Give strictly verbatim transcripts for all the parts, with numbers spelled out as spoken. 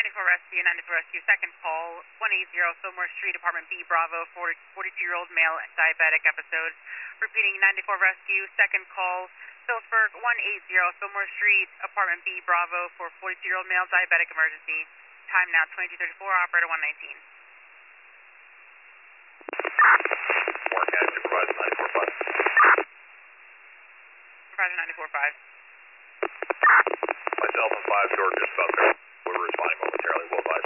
ninety-four Rescue, ninety-four Rescue, second call, one eighty Fillmore Street, apartment B, Bravo, forty-two-year-old male diabetic episode. Repeating, ninety-four Rescue, second call, Phillipsburg, one eighty Fillmore Street, apartment B, Bravo, for forty-two-year-old male diabetic emergency. Time now twenty-two thirty-four, operator one nineteen. Warren County Supervisor ninety-four five. Supervisor ninety-four five. Myself and five George just about there. We're responding momentarily. We'll advise.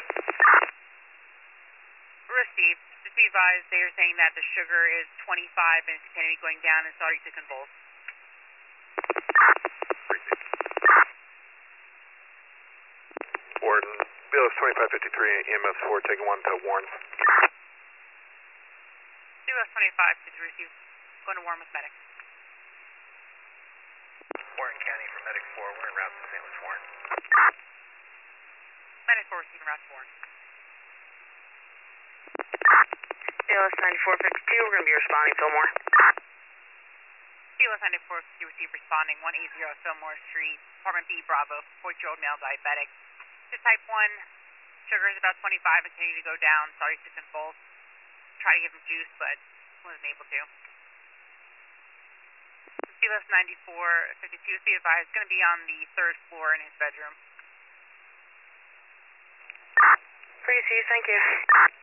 Received. Just be advised, they are saying that the sugar is twenty-five and is continuing going down and starting to convulse. Warden, B L S twenty-five fifty-three, E M S four, taking one to Warren. B L S twenty-five fifty-three, receive. Going to Warren with medic. Warren County for Medic four, we're en route to Saint Louis Warren. Medic four receiving route to Warren. B L S ninety-four fifty-two, we're going to be responding Fillmore. B L S ninety-four fifty-two, receive responding, one eighty Fillmore Street, apartment B, Bravo, forty-year-old male diabetic. Just type one, sugar is about twenty-five and continuing to go down, starting to convulse. Try to give him juice, but wasn't able to. B L S ninety-four fifty-two, be advised, is going to be on the third floor in his bedroom. Receive, thank you.